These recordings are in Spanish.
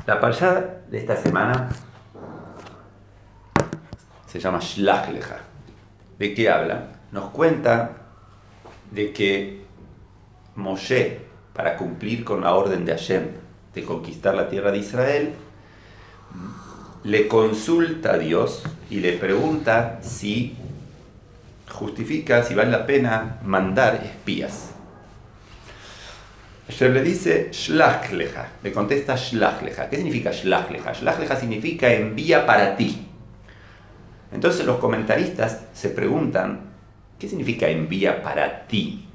La parashá de esta semana se llama Shlach Lecha. ¿De qué habla? Nos cuenta de que Moshe, para cumplir con la orden de Hashem de conquistar la tierra de Israel, le consulta a Dios y le pregunta si justifica, si vale la pena mandar espías. Hashem le dice Shlach Lecha, le contesta Shlach Lecha. ¿Qué significa Shlach Lecha? Shlach Lecha significa envía para ti. Entonces los comentaristas se preguntan, ¿qué significa envía para ti?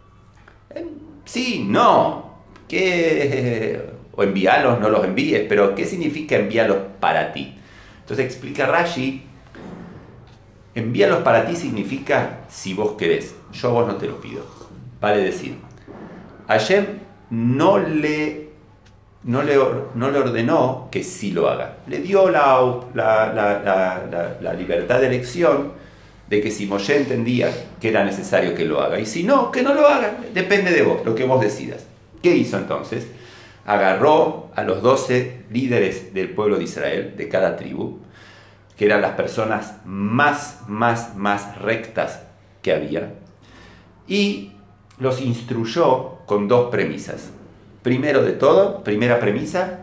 Sí, no, o envíalos, no los envíes, pero ¿qué significa envíalos para ti? Entonces explica Rashi, envíalos para ti significa si vos querés, yo a vos no te lo pido. Vale decir, Hashem no le ordenó que sí lo haga. Le dio la libertad de elección de que si Moshe entendía que era necesario que lo haga, y si no, que no lo haga. Depende de vos, lo que vos decidas. ¿Qué hizo entonces? Agarró a los 12 líderes del pueblo de Israel, de cada tribu, que eran las personas más rectas que había, y los instruyó con dos premisas. Primero de todo, primera premisa,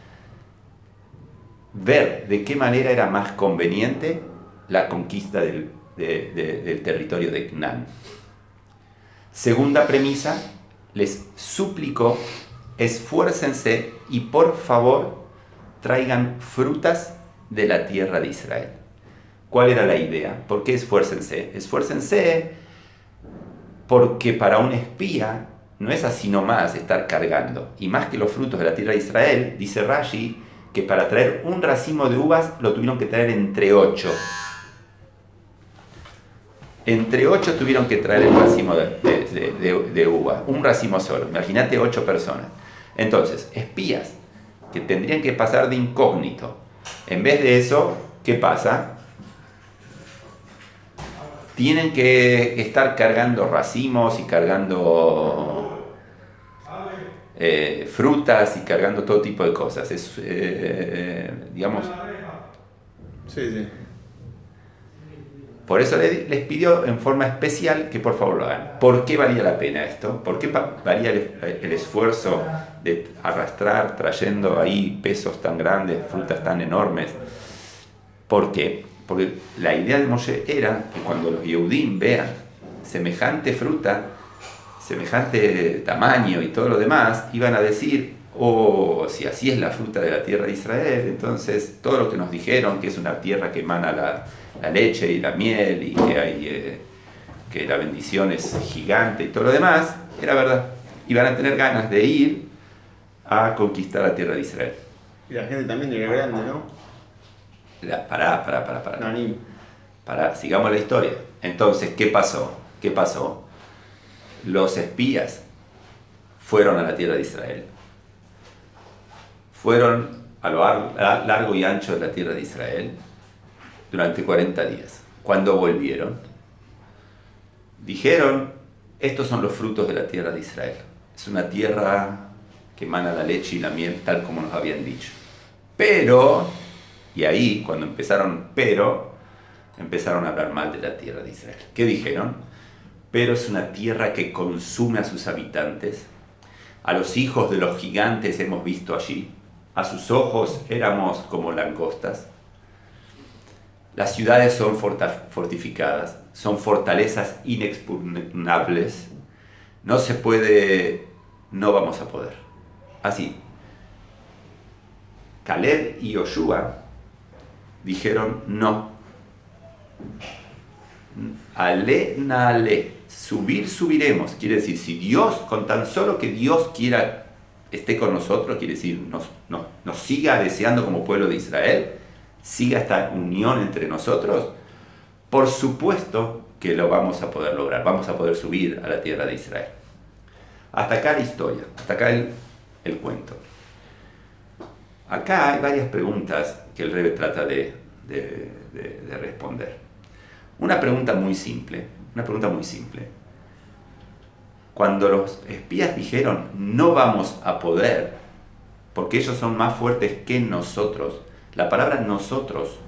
ver de qué manera era más conveniente la conquista del territorio de Canaán. Segunda premisa, les suplicó, esfuércense y por favor traigan frutas de la tierra de Israel. ¿Cuál era la idea? ¿Por qué esfuércense? Esfuércense porque para un espía no es así nomás estar cargando. Y más que los frutos de la tierra de Israel, dice Rashi que para traer un racimo de uvas lo tuvieron que traer entre 8. Entre 8 tuvieron que traer el racimo de uva, un racimo solo. Imagínate 8 personas. Entonces, espías que tendrían que pasar de incógnito. En vez de eso, ¿qué pasa? Tienen que estar cargando racimos y cargando frutas y cargando todo tipo de cosas. Es, digamos... Sí. Por eso les pidió en forma especial que por favor lo hagan. ¿Por qué valía la pena esto? ¿Por qué valía el esfuerzo de arrastrar trayendo ahí pesos tan grandes, frutas tan enormes? ¿Por qué? Porque la idea de Moshe era que cuando los Yehudim vean semejante fruta, semejante tamaño y todo lo demás, iban a decir, oh, si así es la fruta de la tierra de Israel, entonces todo lo que nos dijeron, que es una tierra que emana la leche y la miel y que hay que la bendición es gigante y todo lo demás, era verdad. Iban a tener ganas de ir a conquistar la tierra de Israel. Y la gente también era grande, ¿no? Pará. No, ni... Sigamos la historia. Entonces, ¿qué pasó? Los espías fueron a la tierra de Israel. Fueron a lo largo y ancho de la tierra de Israel durante 40 días. Cuando volvieron, dijeron, estos son los frutos de la tierra de Israel. Es una tierra que emana la leche y la miel, tal como nos habían dicho. Pero, y ahí, cuando empezaron a hablar mal de la tierra de Israel. ¿Qué dijeron? Pero es una tierra que consume a sus habitantes. A los hijos de los gigantes hemos visto allí. A sus ojos éramos como langostas. Las ciudades son fortificadas, son fortalezas inexpugnables. No se puede, no vamos a poder. Así. Caleb y Yoshua dijeron no. Ale, subiremos. Quiere decir, si Dios, con tan solo que Dios quiera, esté con nosotros, quiere decir, nos siga deseando como pueblo de Israel, siga esta unión entre nosotros, por supuesto que lo vamos a poder lograr, vamos a poder subir a la tierra de Israel. Hasta acá la historia, hasta acá el cuento. Acá hay varias preguntas que el Rebbe trata de responder. Una pregunta muy simple. Cuando los espías dijeron, no vamos a poder, porque ellos son más fuertes que nosotros. La palabra nosotros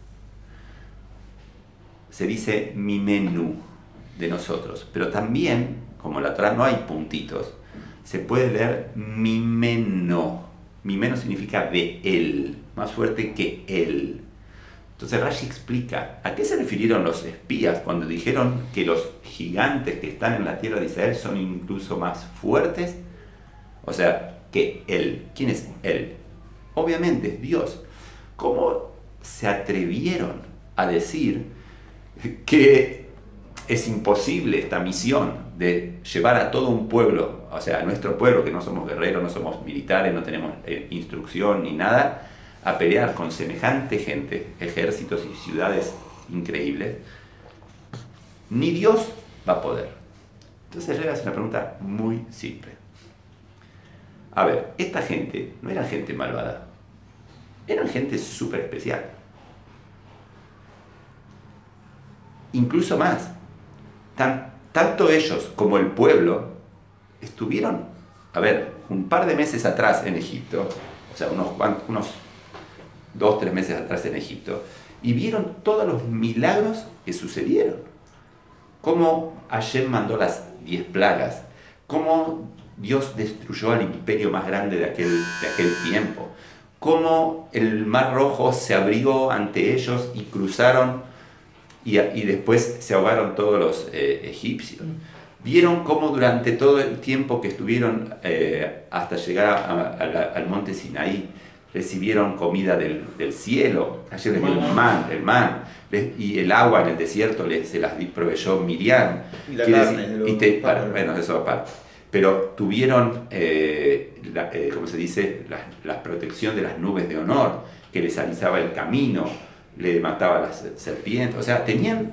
se dice mimenu, de nosotros, pero también, como en la Torá no hay puntitos, se puede leer mimeno. Mimeno significa de él, más fuerte que él. Entonces Rashi explica a qué se refirieron los espías cuando dijeron que los gigantes que están en la tierra de Israel son incluso más fuertes. O sea, que él. ¿Quién es él? Obviamente es Dios. ¿Cómo se atrevieron a decir que es imposible esta misión de llevar a todo un pueblo, o sea, a nuestro pueblo, que no somos guerreros, no somos militares, no tenemos instrucción ni nada, a pelear con semejante gente, ejércitos y ciudades increíbles? Ni Dios va a poder. Entonces le hace una pregunta muy simple. A ver, esta gente no era gente malvada, eran gente súper especial. Incluso más, tanto ellos como el pueblo estuvieron, a ver, un par de meses atrás en Egipto, o sea, unos 2-3 meses atrás en Egipto, y vieron todos los milagros que sucedieron. Cómo Hashem mandó las 10 plagas, cómo Dios destruyó al imperio más grande de aquel tiempo, cómo el Mar Rojo se abrió ante ellos y cruzaron y después se ahogaron todos los egipcios. Vieron cómo durante todo el tiempo que estuvieron hasta llegar al monte Sinaí, recibieron comida del cielo. Ayer les dio el man, y el agua en el desierto se las proveyó Miriam. Y la carne. Bueno, eso aparte. Pero tuvieron, ¿cómo se dice?, la protección de las nubes de honor, que les alisaba el camino, le mataba a las serpientes. O sea,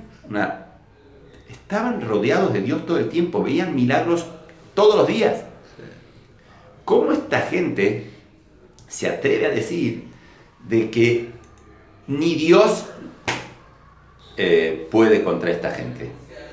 estaban rodeados de Dios todo el tiempo, veían milagros todos los días. ¿Cómo esta gente se atreve a decir de que ni Dios puede contra esta gente?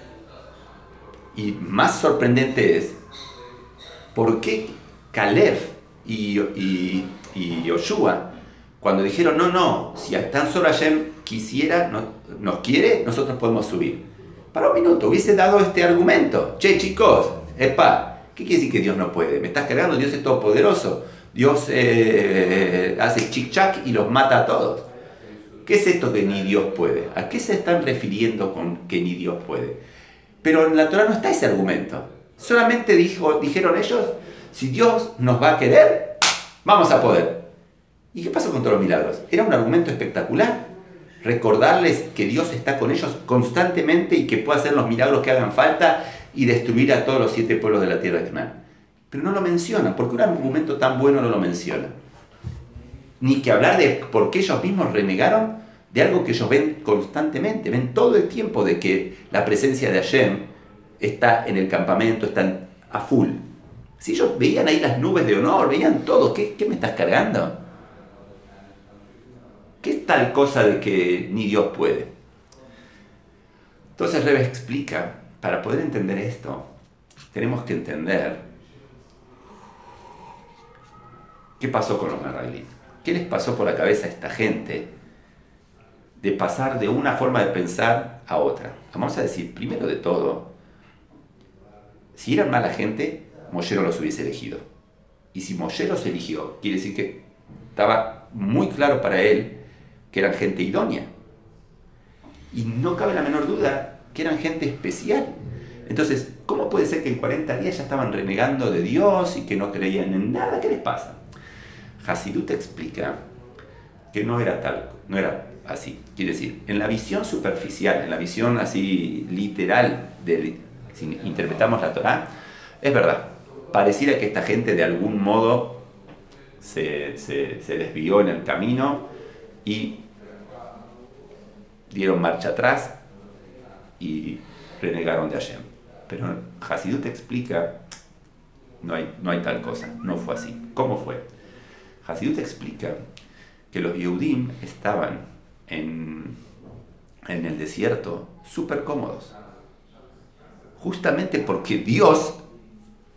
Y más sorprendente es, ¿por qué Caleb y Yoshua, cuando dijeron, no, si tan solo Hashem quisiera, nos quiere, nosotros podemos subir? Para un minuto, hubiese dado este argumento. Che, chicos, ¿qué quiere decir que Dios no puede? ¿Me estás cargando? Dios es todopoderoso. Dios hace chic-chac y los mata a todos. ¿Qué es esto que ni Dios puede? ¿A qué se están refiriendo con que ni Dios puede? Pero en la Torá no está ese argumento. Solamente dijeron ellos, si Dios nos va a querer, vamos a poder. ¿Y qué pasó con todos los milagros? Era un argumento espectacular. Recordarles que Dios está con ellos constantemente y que puede hacer los milagros que hagan falta y destruir a todos los 7 pueblos de la tierra de Canaán. Pero no lo mencionan. ¿Por qué un argumento tan bueno no lo mencionan? Ni que hablar de por qué ellos mismos renegaron de algo que ellos ven constantemente. Ven todo el tiempo de que la presencia de Hashem está en el campamento, están a full. Si ellos veían ahí las nubes de honor, veían todo, ¿qué me estás cargando? ¿Qué es tal cosa de que ni Dios puede? Entonces Rebe explica, para poder entender esto, tenemos que entender qué pasó con los meraglim. ¿Qué les pasó por la cabeza a esta gente de pasar de una forma de pensar a otra? Vamos a decir, primero de todo, si eran mala gente, Moshe no los hubiese elegido. Y si Moshe los eligió, quiere decir que estaba muy claro para él que eran gente idónea. Y no cabe la menor duda que eran gente especial. Entonces, ¿cómo puede ser que en 40 días ya estaban renegando de Dios y que no creían en nada? ¿Qué les pasa? Hasidut explica que no era así. Quiere decir, en la visión superficial, en la visión así literal, si interpretamos la Torá, es verdad, pareciera que esta gente de algún modo se desvió en el camino y dieron marcha atrás y renegaron de Hashem. Pero Hasidut explica, no hay tal cosa, no fue así. ¿Cómo fue? Hasidut explica que los Yehudim estaban en el desierto súper cómodos, justamente porque Dios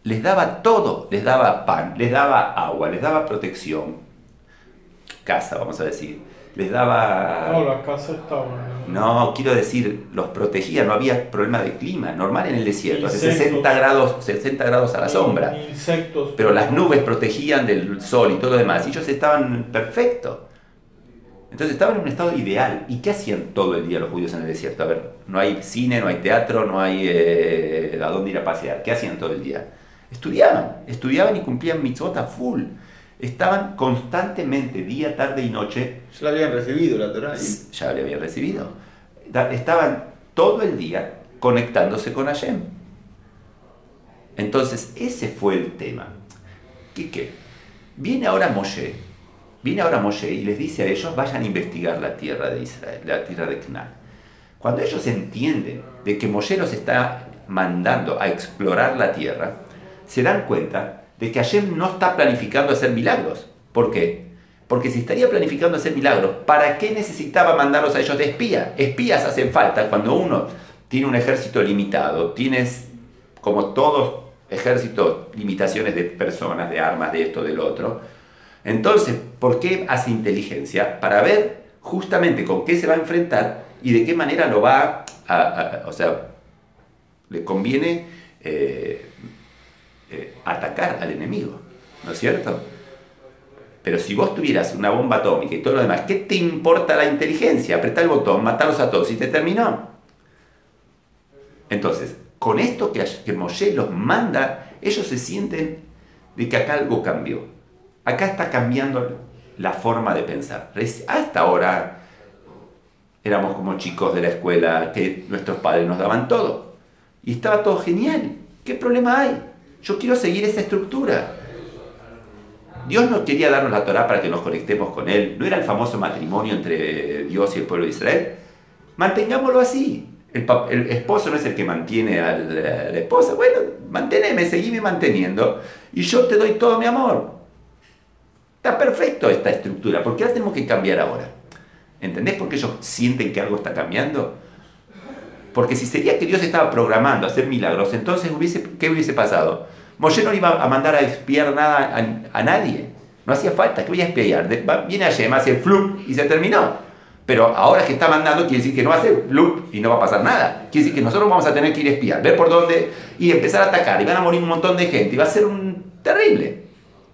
les daba todo, les daba pan, les daba agua, les daba protección, casa, vamos a decir, les daba... No, la casa está buena. No, quiero decir, los protegía, no había problema de clima, normal en el desierto, hace Insectos. 60 grados a la sombra, Insectos. pero las nubes protegían del sol y todo lo demás, y ellos estaban perfectos. Entonces estaban en un estado ideal. ¿Y qué hacían todo el día los judíos en el desierto? A ver, no hay cine, no hay teatro, no hay a dónde ir a pasear. ¿Qué hacían todo el día? Estudiaban y cumplían mitzvot a full. Estaban constantemente, día, tarde y noche. Ya la habían recibido la Torá. Ya le habían recibido. Estaban todo el día conectándose con Hashem. Entonces, ese fue el tema. ¿Qué? Viene ahora Moshe y les dice a ellos, vayan a investigar la tierra de Israel, la tierra de Canaán. Cuando ellos entienden de que Moshe los está mandando a explorar la tierra, se dan cuenta de que Hashem no está planificando hacer milagros. ¿Por qué? Porque si estaría planificando hacer milagros, ¿para qué necesitaba mandarlos a ellos de espía? Espías hacen falta cuando uno tiene un ejército limitado, tienes, como todos ejércitos, limitaciones de personas, de armas, de esto, del otro. Entonces, ¿por qué hace inteligencia? Para ver justamente con qué se va a enfrentar y de qué manera lo va o sea, le conviene atacar al enemigo, ¿no es cierto? Pero si vos tuvieras una bomba atómica y todo lo demás, ¿qué te importa la inteligencia? Apretá el botón, matarlos a todos y te terminó. Entonces, con esto que Moshe los manda, ellos se sienten de que acá algo cambió. Acá está cambiando la forma de pensar. Hasta ahora éramos como chicos de la escuela que nuestros padres nos daban todo. Y estaba todo genial. ¿Qué problema hay? Yo quiero seguir esa estructura. Dios no quería darnos la Torá para que nos conectemos con Él. ¿No era el famoso matrimonio entre Dios y el pueblo de Israel? Mantengámoslo así. El esposo no es el que mantiene a la esposa. Bueno, manténeme, seguime manteniendo. Y yo te doy todo mi amor. Está perfecto esta estructura. ¿Por qué la tenemos que cambiar ahora? ¿Entendés por qué ellos sienten que algo está cambiando? Porque si sería que Dios estaba programando hacer milagros, entonces ¿qué hubiese pasado? Moshe no iba a mandar a espiar nada a nadie. No hacía falta, que voy a espiar. Viene Hashem, hace flup y se terminó. Pero ahora que está mandando quiere decir que no va a hacer flup y no va a pasar nada. Quiere decir que nosotros vamos a tener que ir a espiar, ver por dónde y empezar a atacar. Y van a morir un montón de gente. Y va a ser terrible.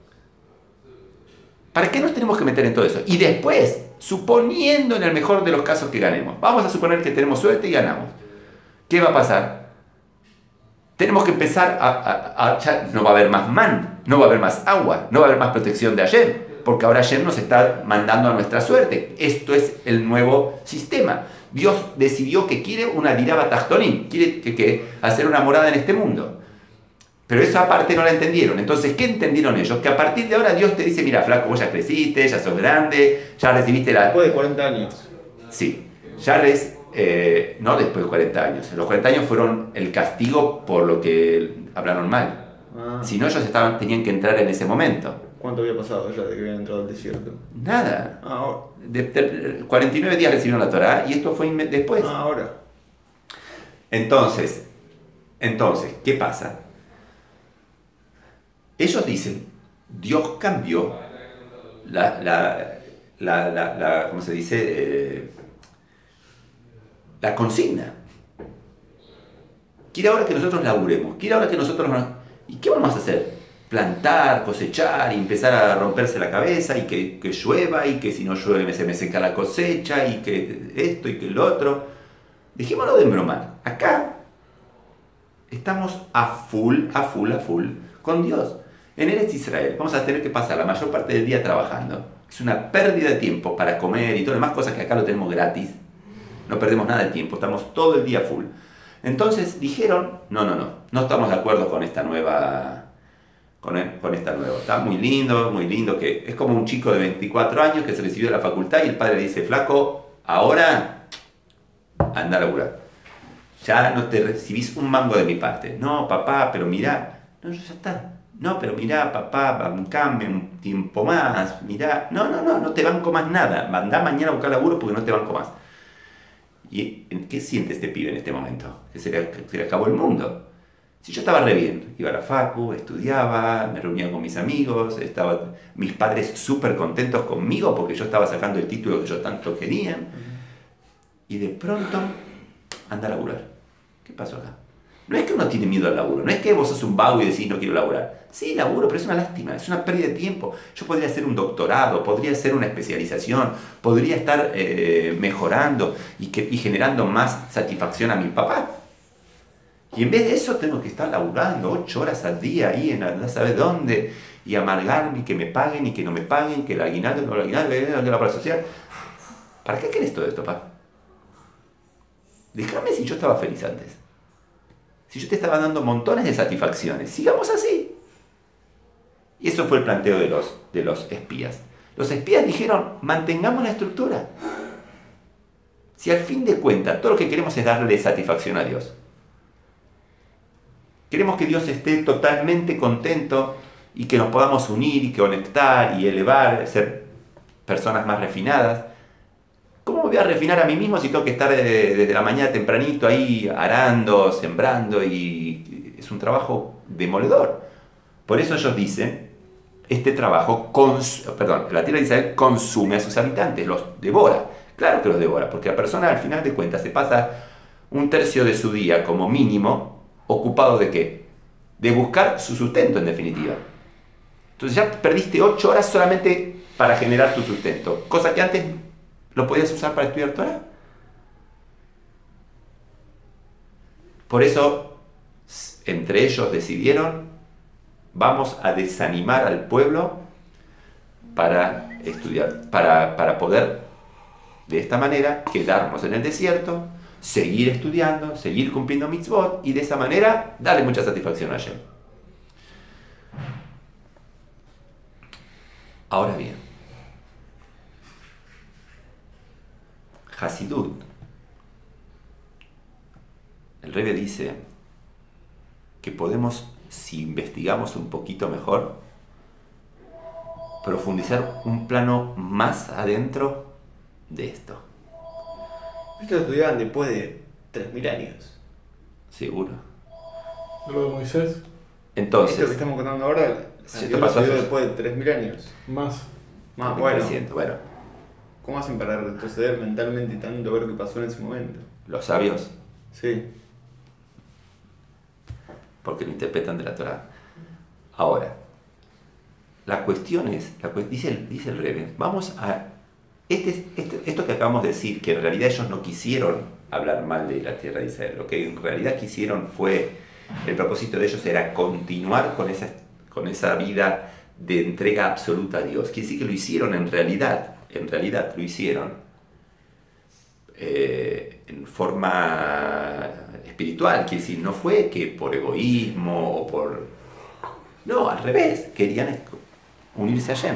¿Para qué nos tenemos que meter en todo eso? Y después, suponiendo en el mejor de los casos que ganemos, vamos a suponer que tenemos suerte y ganamos. ¿Qué va a pasar? Tenemos que empezar ya no va a haber más man, no va a haber más agua, no va a haber más protección de Hashem, porque ahora Hashem nos está mandando a nuestra suerte. Esto es el nuevo sistema. Dios decidió que quiere una diraba tachtonim, quiere que hacer una morada en este mundo. Pero esa parte no la entendieron. Entonces, ¿qué entendieron ellos? Que a partir de ahora Dios te dice, mira, flaco, vos ya creciste, ya sos grande, ya recibiste la... Después de 40 años. Sí, no después de 40 años. Los 40 años fueron el castigo por lo que hablaron mal. Si no, ellos tenían que entrar en ese momento. ¿Cuánto había pasado ya de que habían entrado al desierto? Nada. Ahora. 49 días recibieron la Torá y esto fue después. Ahora. Entonces, ¿qué pasa? Ellos dicen, Dios cambió ¿cómo se dice? La consigna. Quiere ahora que nosotros laburemos, quiere ahora que nosotros... ¿Y qué vamos a hacer? Plantar, cosechar y empezar a romperse la cabeza y que llueva y que si no llueve se me seca la cosecha y que esto y que lo otro. Dejémoslo de embromar. Acá estamos a full con Dios. En Eretz Israel vamos a tener que pasar la mayor parte del día trabajando. Es una pérdida de tiempo para comer y todas las demás cosas que acá lo tenemos gratis. No perdemos nada de tiempo, estamos todo el día full. Entonces dijeron, no estamos de acuerdo con esta nueva... Con esta nueva. Está muy lindo, que es como un chico de 24 años que se recibió de la facultad y el padre le dice, flaco, ahora anda a laburar. Ya no te recibís un mango de mi parte. No, papá, pero mirá. No, ya está. No, pero mirá, papá, bancame un tiempo más. Mirá. No te banco más nada. Andá mañana a buscar laburo porque no te banco más. ¿Y qué siente este pibe en este momento? Que se le acabó el mundo. Si yo estaba re bien, iba a la facu, estudiaba, me reunía con mis amigos, mis padres súper contentos conmigo porque yo estaba sacando el título que yo tanto quería, y de pronto anda a laburar. ¿Qué pasó acá? No es que uno tiene miedo al laburo, no es que vos sos un vago y decís no quiero laburar. Sí, laburo, pero es una lástima, es una pérdida de tiempo. Yo podría hacer un doctorado, podría hacer una especialización, podría estar mejorando y generando más satisfacción a mi papá. Y en vez de eso tengo que estar laburando 8 horas al día ahí en no sabe dónde y amargarme y que me paguen y que no me paguen, que el aguinaldo, no el aguinaldo, que la obra social. ¿Para qué querés todo esto, pa? Déjame si yo estaba feliz antes. Si yo te estaba dando montones de satisfacciones, sigamos así. Y eso fue el planteo de los espías. Los espías dijeron, mantengamos la estructura. Si al fin de cuentas todo lo que queremos es darle satisfacción a Dios. Queremos que Dios esté totalmente contento y que nos podamos unir y conectar y elevar, ser personas más refinadas. ¿Cómo me voy a refinar a mí mismo si tengo que estar desde la mañana tempranito ahí arando, sembrando y es un trabajo demoledor? Por eso ellos dicen, este trabajo, la tierra de Israel consume a sus habitantes, los devora. Claro que los devora, porque la persona al final de cuentas se pasa 1/3 de su día como mínimo ocupado ¿de qué? De buscar su sustento en definitiva. Entonces ya perdiste 8 horas solamente para generar tu sustento, cosa que antes lo podías usar para estudiar Torah. Por eso, entre ellos decidieron, vamos a desanimar al pueblo para estudiar, para poder de esta manera quedarnos en el desierto, seguir estudiando, seguir cumpliendo mitzvot y de esa manera darle mucha satisfacción a Hashem. Ahora bien, Hasidut, el Rebbe dice que podemos, si investigamos un poquito mejor, profundizar un plano más adentro de esto. Esto estudiaban después de 3.000 años. Seguro. Lo de Moisés, Entonces, Esto que estamos contando ahora, esto pasó estudió hace- después de 3.000 años. más. Más, bueno. 1300, bueno, ¿Cómo hacen para retroceder mentalmente y tanto ver qué pasó en ese momento? los sabios, Sí. porque lo interpretan de la Torah. Ahora, la cuestión es, dice el Rebbe, vamos a... esto que acabamos de decir, que en realidad ellos no quisieron hablar mal de la tierra de Israel, lo que en realidad quisieron fue, el propósito de ellos era continuar con esa vida de entrega absoluta a Dios. Quiere decir que lo hicieron en realidad lo hicieron en forma espiritual, quiere decir, no fue que por egoísmo o por... No, al revés, querían unirse a Hashem.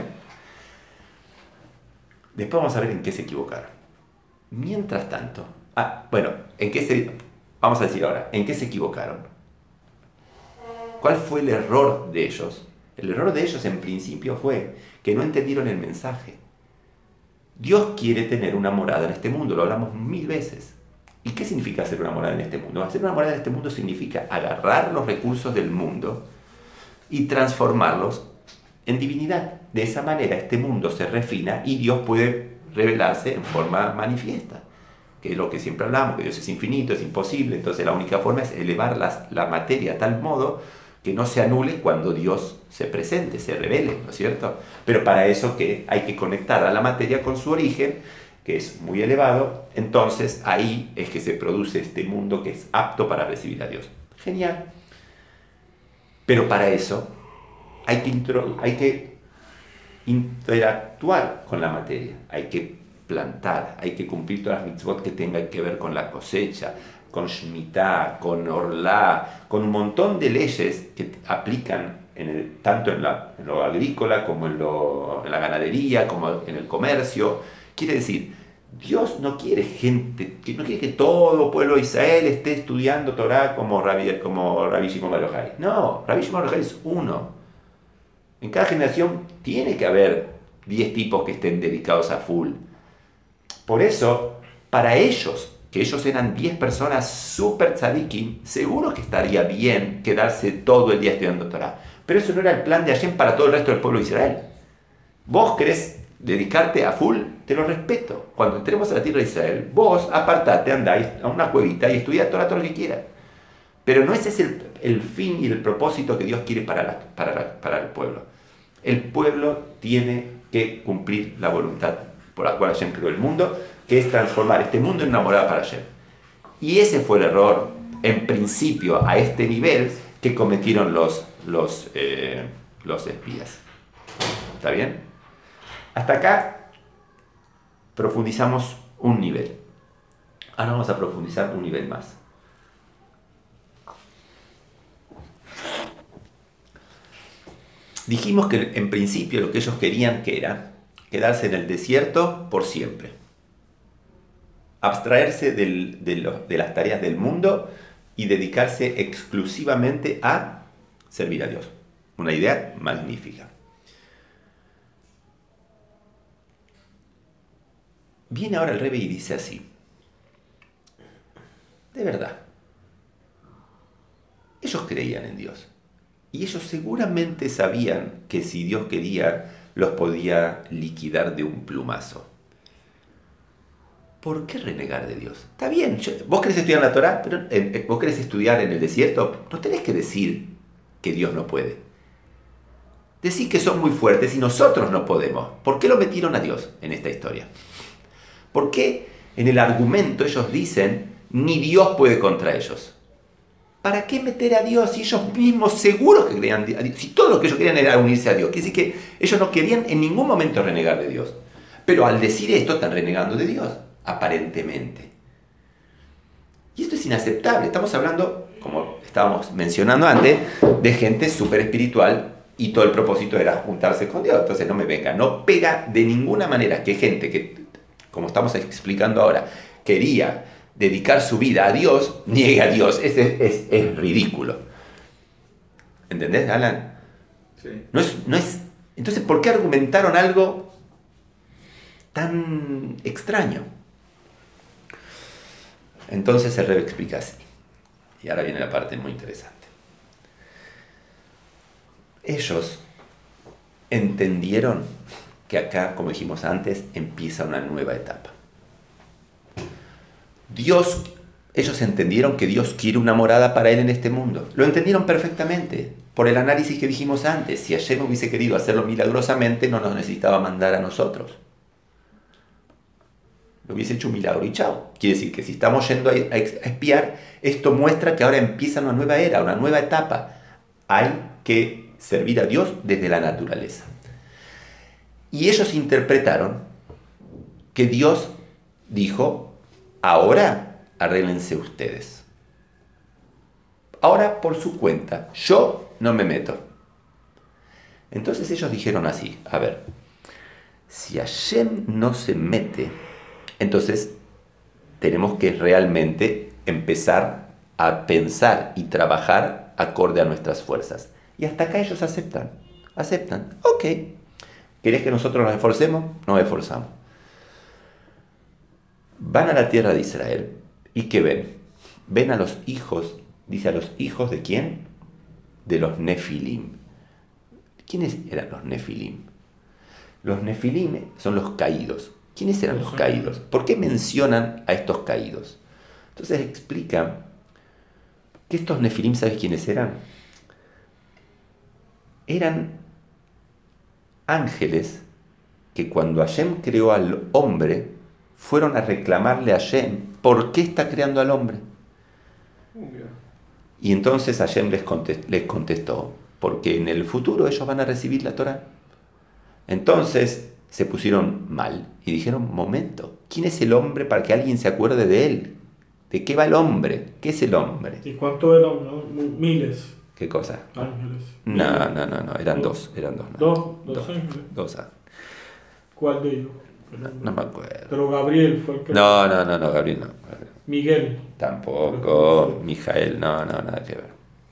Después vamos a ver en qué se equivocaron. Mientras tanto, vamos a decir ahora, ¿en qué se equivocaron? ¿Cuál fue el error de ellos? El error de ellos en principio fue que no entendieron el mensaje. Dios quiere tener una morada en este mundo, lo hablamos 1000 veces. ¿Y qué significa hacer una morada en este mundo? Hacer una morada en este mundo significa agarrar los recursos del mundo y transformarlos en divinidad. De esa manera este mundo se refina y Dios puede revelarse en forma manifiesta, que es lo que siempre hablamos, que Dios es infinito, es imposible. Entonces la única forma es elevar la materia a tal modo que no se anule cuando Dios se presente, se revele, ¿no es cierto? Pero para eso que hay que conectar a la materia con su origen, que es muy elevado. Entonces ahí es que se produce este mundo que es apto para recibir a Dios. Genial. Pero para eso hay que interactuar con la materia, hay que plantar, hay que cumplir todas las mitzvot que tengan que ver con la cosecha, con Shemitah, con Orlá, con un montón de leyes que aplican tanto en lo agrícola como en la ganadería, como en el comercio. Quiere decir, Dios no quiere no quiere que todo pueblo de Israel esté estudiando Torah como Rabbi Shimon Bar Yochai. No, Rabbi Shimon Bar Yochai es uno. En cada generación tiene que haber 10 tipos que estén dedicados a full. Por eso, para ellos, que ellos eran 10 personas super tzadikim, seguro que estaría bien quedarse todo el día estudiando Torah. Pero eso no era el plan de Hashem para todo el resto del pueblo de Israel. Vos querés dedicarte a full, te lo respeto. Cuando entremos a la tierra de Israel, vos apartate, andáis a una cuevita y estudiá Torah todo lo que quieras. Pero no ese es el fin y el propósito que Dios quiere para el pueblo. El pueblo tiene que cumplir la voluntad por la cual Hashem creó el mundo, que es transformar este mundo en una morada para Hashem. Y ese fue el error, en principio, a este nivel, que cometieron los espías. ¿Está bien? Hasta acá profundizamos un nivel. Ahora vamos a profundizar un nivel más. Dijimos que en principio lo que ellos querían que era quedarse en el desierto por siempre. Abstraerse de las tareas del mundo y dedicarse exclusivamente a servir a Dios. Una idea magnífica. Viene ahora el Rebbe y dice así: de verdad, ellos creían en Dios. Y ellos seguramente sabían que si Dios quería, los podía liquidar de un plumazo. ¿Por qué renegar de Dios? Está bien, vos querés estudiar la Torah, pero vos querés estudiar en el desierto, no tenés que decir que Dios no puede. Decís que son muy fuertes y nosotros no podemos. ¿Por qué lo metieron a Dios en esta historia? ¿Por qué en el argumento ellos dicen ni Dios puede contra ellos? ¿Para qué meter a Dios si ellos mismos seguros que creían a Dios? Si todo lo que ellos querían era unirse a Dios. Quiere decir que ellos no querían en ningún momento renegar de Dios. Pero al decir esto están renegando de Dios, aparentemente. Y esto es inaceptable. Estamos hablando, como estábamos mencionando antes, de gente súper espiritual y todo el propósito era juntarse con Dios. Entonces no me venga, no pega de ninguna manera que gente que, como estamos explicando ahora, quería dedicar su vida a Dios, niegue a Dios. Es ridículo. ¿Entendés, Alan? Sí. No es. Entonces, ¿por qué argumentaron algo tan extraño? Entonces el Rebbe explica así. Y ahora viene la parte muy interesante. Ellos entendieron que acá, como dijimos antes, empieza una nueva etapa. Ellos entendieron que Dios quiere una morada para Él en este mundo. Lo entendieron perfectamente. Por el análisis que dijimos antes, si Hashem hubiese querido hacerlo milagrosamente, no nos necesitaba mandar a nosotros. Lo hubiese hecho un milagro y chao. Quiere decir que si estamos yendo a espiar, esto muestra que ahora empieza una nueva era, una nueva etapa. Hay que servir a Dios desde la naturaleza. Y ellos interpretaron que Dios dijo: ahora arréglense ustedes. Ahora por su cuenta. Yo no me meto. Entonces ellos dijeron así: a ver, si Hashem no se mete, entonces tenemos que realmente empezar a pensar y trabajar acorde a nuestras fuerzas. Y hasta acá ellos aceptan. Ok. ¿Querés que nosotros nos esforcemos? Nos esforzamos. Van a la tierra de Israel y ¿qué ven? Ven a los hijos, dice a los hijos ¿de quién? De los Nefilim. ¿Quiénes eran los Nefilim? Los Nefilim son los caídos. ¿Quiénes eran los caídos? ¿Por qué mencionan a estos caídos? Entonces explican que estos Nefilim, ¿sabes quiénes eran? Eran ángeles que cuando Hashem creó al hombre, fueron a reclamarle a Hashem: ¿por qué está creando al hombre? Y entonces Hashem les contestó: porque en el futuro ellos van a recibir la Torah. Entonces se pusieron mal y dijeron: momento, ¿quién es el hombre para que alguien se acuerde de él? ¿De qué va el hombre? ¿Qué es el hombre? ¿Y cuánto eran? ¿No? Miles. ¿Qué cosa? Ángeles. No, eran dos. Dos ángeles. Dos ángeles. ¿Cuál de ellos? No me acuerdo. Pero Gabriel fue el que... No, Gabriel no. Miguel. Tampoco. Mijael, no, nada que ver.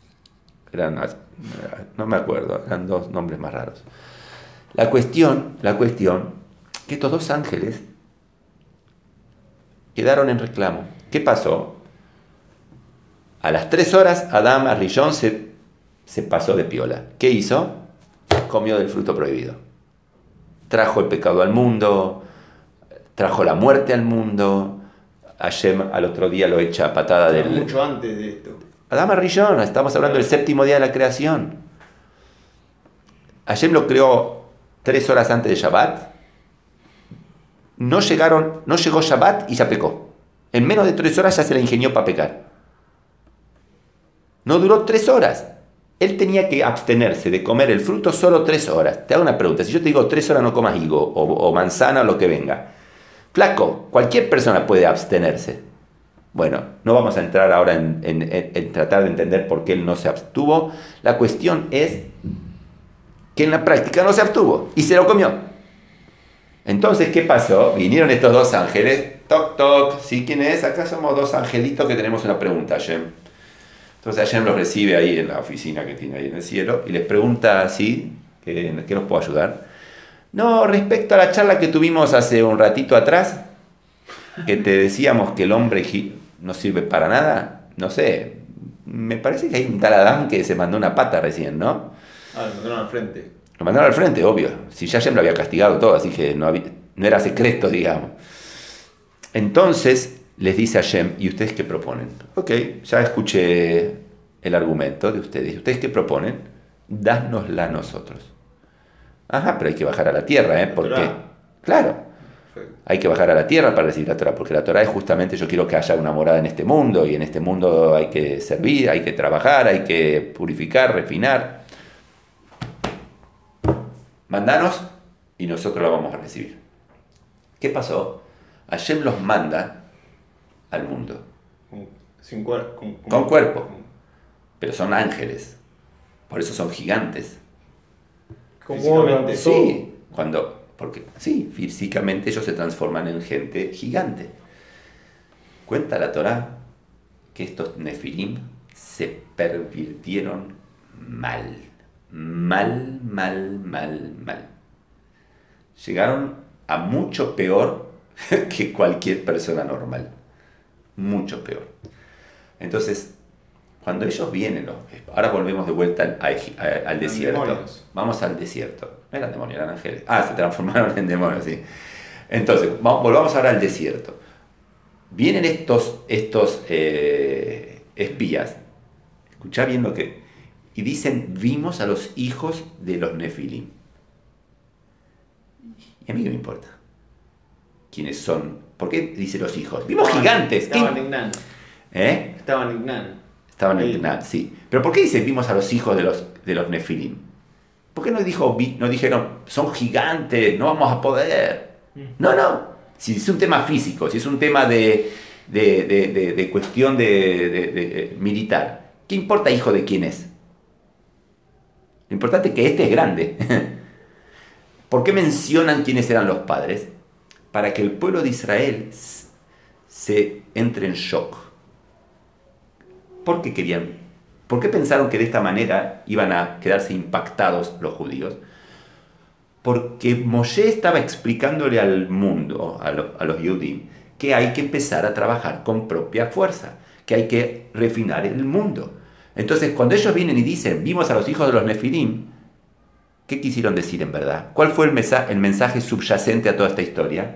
No me acuerdo, eran dos nombres más raros. La cuestión, que estos dos ángeles quedaron en reclamo. ¿Qué pasó? A las 3 horas, Adán Arillón se pasó de piola. ¿Qué hizo? Comió del fruto prohibido. Trajo el pecado al mundo, trajo la muerte al mundo. Hashem al otro día lo echa a patada del... Mucho antes de esto. Adán Arillón, estamos hablando del 7º día de la creación. Hashem lo creó 3 horas antes de Shabbat. No llegó Shabbat y ya pecó. En menos de 3 horas ya se la ingenió para pecar. No duró 3 horas. Él tenía que abstenerse de comer el fruto solo 3 horas. Te hago una pregunta. Si yo te digo 3 horas no comas higo o manzana o lo que venga. Flaco, cualquier persona puede abstenerse. Bueno, no vamos a entrar ahora en tratar de entender por qué él no se abstuvo. La cuestión es que en la práctica no se abstuvo y se lo comió. Entonces, ¿qué pasó? Vinieron estos 2 ángeles. Toc, toc. ¿Sí? ¿Quién es? Acá somos 2 angelitos que tenemos una pregunta, Hashem. Entonces Hashem los recibe ahí en la oficina que tiene ahí en el cielo y les pregunta así, ¿qué los puedo ayudar? No, respecto a la charla que tuvimos hace un ratito atrás, que te decíamos que el hombre no sirve para nada, no sé, me parece que hay un tal Adán que se mandó una pata recién, ¿no? Lo mandaron al frente. Lo mandaron al frente, obvio. Si ya Hashem lo había castigado todo, así que no era secreto, digamos. Entonces les dice Hashem, ¿y ustedes qué proponen? Ok, ya escuché el argumento de ustedes. ¿Ustedes qué proponen? Dánosla a nosotros. Ajá, pero hay que bajar a la tierra, porque... Claro, hay que bajar a la tierra para recibir la Torah, porque la Torah es justamente, yo quiero que haya una morada en este mundo, y en este mundo hay que servir, hay que trabajar, hay que purificar, refinar. Mandanos y nosotros la vamos a recibir. ¿Qué pasó? Hashem los manda al mundo. Con cuerpo. Pero son ángeles. Por eso son gigantes. Físicamente. Sí, físicamente ellos se transforman en gente gigante. Cuenta la Torá que estos Nefilim se pervirtieron mal. Llegaron a mucho peor que cualquier persona normal. Mucho peor. Entonces, cuando ellos vienen, ahora volvemos de vuelta al desierto. Demonios. Vamos al desierto. No eran demonios, eran ángeles. Se transformaron en demonios, sí. Entonces, volvamos ahora al desierto. Vienen estos espías. Escuchá bien lo que... Y dicen, vimos a los hijos de los Nefilim. ¿Y a mí qué me importa? ¿Quiénes son? ¿Por qué dice los hijos? Vimos gigantes. Estaban en Ignan. Estaban en Ignan, sí. Pero ¿por qué dice vimos a los hijos de los Nefilim? ¿Por qué no dijeron, son gigantes, no vamos a poder? No. Si es un tema físico, si es un tema de cuestión de militar, ¿qué importa hijo de quién es? Lo importante es que este es grande. ¿Por qué mencionan quiénes eran los padres? Para que el pueblo de Israel se entre en shock. ¿Por qué pensaron que de esta manera iban a quedarse impactados los judíos? Porque Moshe estaba explicándole al mundo, a los Yehudim, que hay que empezar a trabajar con propia fuerza, que hay que refinar el mundo. Entonces, cuando ellos vienen y dicen, vimos a los hijos de los Nefilim, ¿qué quisieron decir en verdad? ¿Cuál fue el mensaje subyacente a toda esta historia?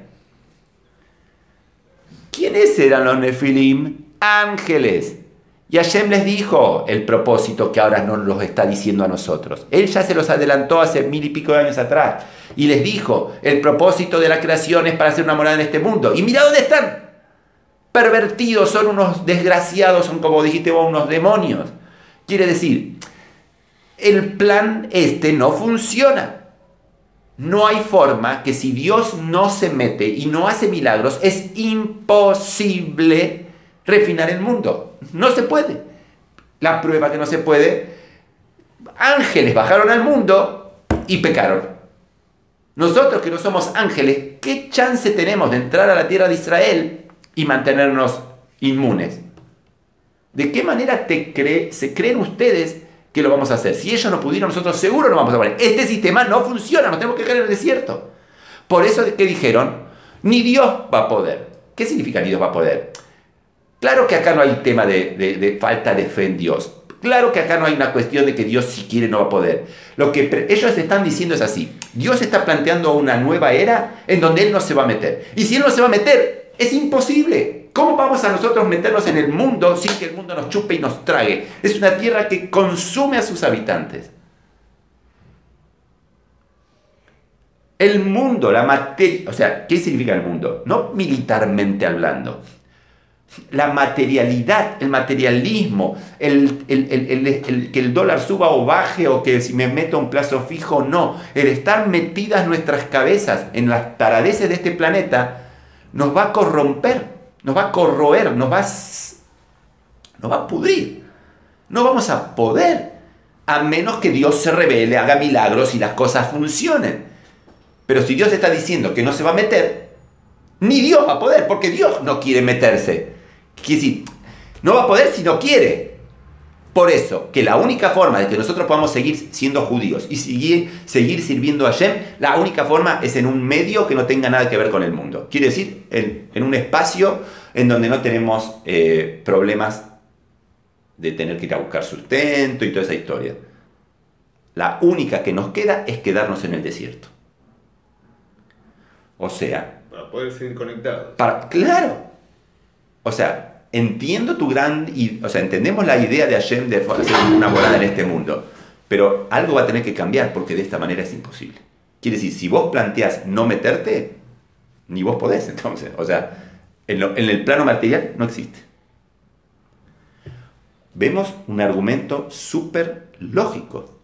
¿Quiénes eran los Nefilim? Ángeles. Y Hashem les dijo el propósito que ahora nos los está diciendo a nosotros. Él ya se los adelantó hace 1000 y pico de años atrás. Y les dijo, el propósito de la creación es para hacer una morada en este mundo. Y mira dónde están. Pervertidos, son unos desgraciados, son como dijiste vos, unos demonios. Quiere decir, el plan no funciona. No hay forma que si Dios no se mete y no hace milagros, es imposible refinar el mundo. No se puede. La prueba que no se puede, ángeles bajaron al mundo y pecaron. Nosotros que no somos ángeles, ¿qué chance tenemos de entrar a la tierra de Israel y mantenernos inmunes? ¿De qué manera se creen ustedes que lo vamos a hacer? Si ellos no pudieron, nosotros seguro no vamos a poder. Este sistema no funciona, nos tenemos que quedar en el desierto. Por eso que dijeron, ni Dios va a poder. ¿Qué significa ni Dios va a poder? Claro que acá no hay tema de falta de fe en Dios. Claro que acá no hay una cuestión de que Dios si quiere no va a poder. Lo que ellos están diciendo es así. Dios está planteando una nueva era en donde Él no se va a meter. Y si Él no se va a meter, es imposible. ¿Cómo vamos a nosotros meternos en el mundo sin que el mundo nos chupe y nos trague? Es una tierra que consume a sus habitantes. El mundo, la materia... O sea, ¿qué significa el mundo? No militarmente hablando. La materialidad, el materialismo, que el dólar suba o baje, o que si me meto a un plazo fijo, no. El estar metidas nuestras cabezas en las taradeces de este planeta nos va a corromper, nos va a corroer, nos va a pudrir. No vamos a poder, a menos que Dios se revele, haga milagros y las cosas funcionen. Pero si Dios está diciendo que no se va a meter, ni Dios va a poder, porque Dios no quiere meterse. Quiere decir, no va a poder si no quiere. Por eso, que la única forma de que nosotros podamos seguir siendo judíos y seguir sirviendo a Hashem, la única forma es en un medio que no tenga nada que ver con el mundo. Quiere decir, en un espacio en donde no tenemos problemas de tener que ir a buscar sustento y toda esa historia. La única que nos queda es quedarnos en el desierto. O sea... Para poder seguir conectados. Claro. O sea, entiendo entendemos la idea de Hashem de hacer una morada en este mundo, pero algo va a tener que cambiar porque de esta manera es imposible. Quiere decir, si vos planteás no meterte, ni vos podés entonces. O sea, en el plano material no existe. Vemos un argumento súper lógico.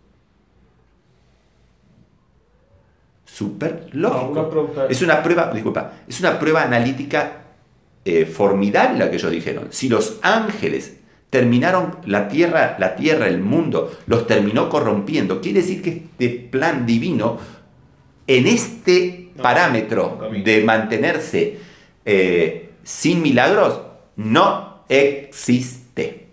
Súper lógico. Es una prueba analítica formidable la que ellos dijeron. Si los ángeles terminaron la tierra, el mundo, los terminó corrompiendo, quiere decir que este plan divino, en este parámetro de mantenerse sin milagros, no existe.